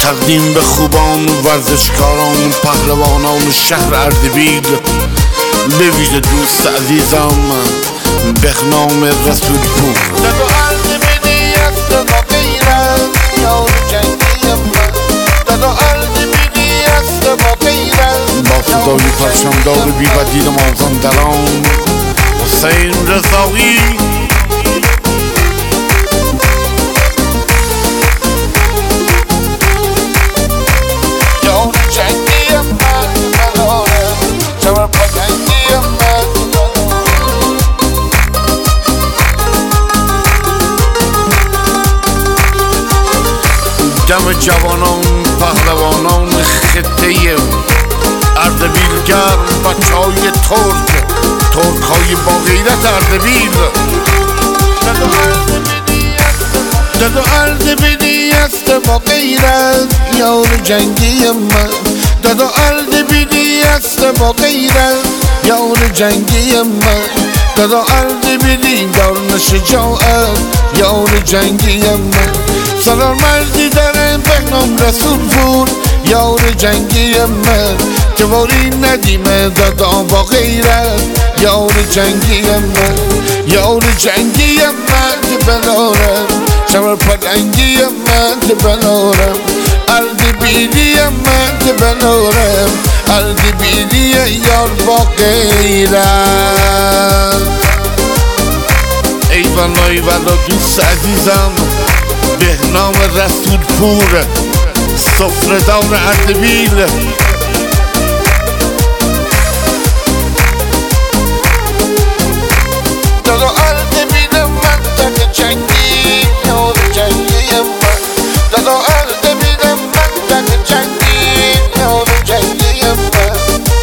تقدیم به خوبان ورزشکاران پهلوانان شهر اردبیل، به ویژه دوست عزیزم بهنام رسولپور. داد و اردبیلی است با غیرت یار جنگی من، داد و اردبیلی است با غیرت با صدای پرچمدار بی‌بدیل مازندران حسین رضایی. یار جنگی من بلاره جمر پتنگی من، دم جوانان پهلوانان خطه اردبیل گرم، بچهای ترک های با غیرت اردبیل. داد و اردبیلی است با غیرت یار جنگی من، داد و اردبیلی است با غیرت یار جنگی من، داد و اردبیلی دارن شجاعت یار جنگی من. سالار مردی داره بهنام رسولپور یار جنگی من، جواری ندیمه دادا با غیرت یار جنگی من، یار جنگی من که بلارم شمر پلنگی من که بلارم، اردبیلی من که بلارم اردبیلی یار با غیرت. ایوالا دوست عزیزم بهنام رسولپور، سفره‌دار اردبیل. داد و اردبیل من تک جنگی یار جنگی من، داد و اردبیل من تک جنگی یار جنگی من.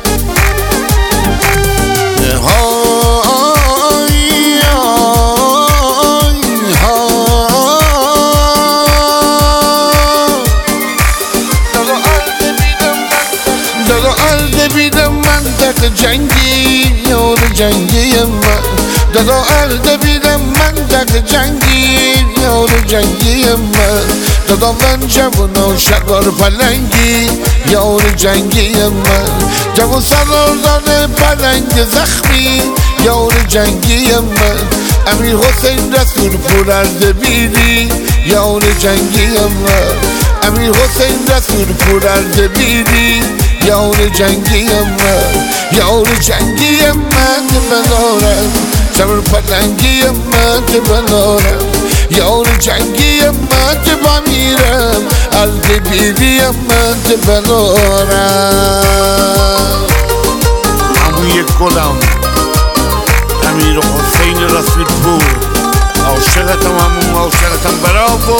داد و اردبیل من تک جنگی یار جنگی من، داد و اردبیل من تک جنگی یار جنگی من، دادا من جوان و شکار پلنگی یار جنگی من، جوان سالار داره پلنگ زخمی یار جنگی من، امیر حسین رسولپور اردبیلی یار جنگی من، امیر حسین رسولپور اردبیلی یار جنگی من، یار جنگی من که بلارم شمر پلنگی من که بلارم، یار جنگی من که بمیرم اردبیلی من که بلارم. عموی گلم امیر حسین رسولپور، عاشقتم عمو، عاشقتم. براو.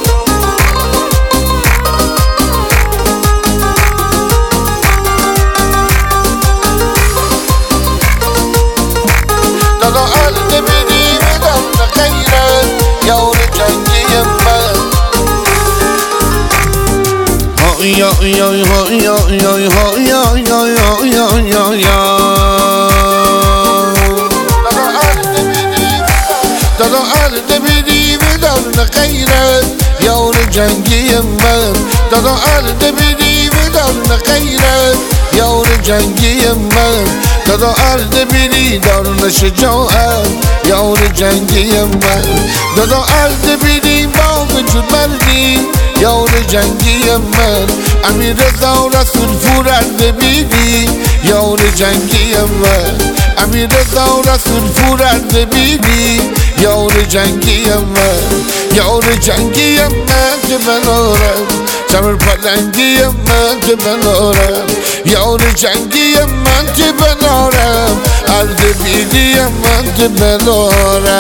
داد و اردبیلی بدم غیرت یار جنگی من، یا یا یا یا یا یا یا یا یا یا. داد و اردبیلی بدم غیرت یار جنگی من، داد و اردبیلی بدم غیرت یار جنگی من، داد و اردبیلی دارن شجاعت یار جنگی من، داد و اردبیلی با وجود مردی یار جنگی من، امیر رضا رسولپور اردبیلی یار جنگی من، امیر رضا رسولپور اردبیلی یار جنگی من، یار جنگی من که بلارم شمر پلنگی من که بلارم، یار جنگی من که بلارم اردبیلی من که بلارم.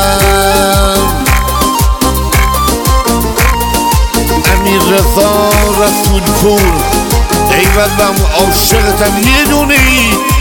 امیر رضا رسولپور، ایوالم عاشقتم یه دونی.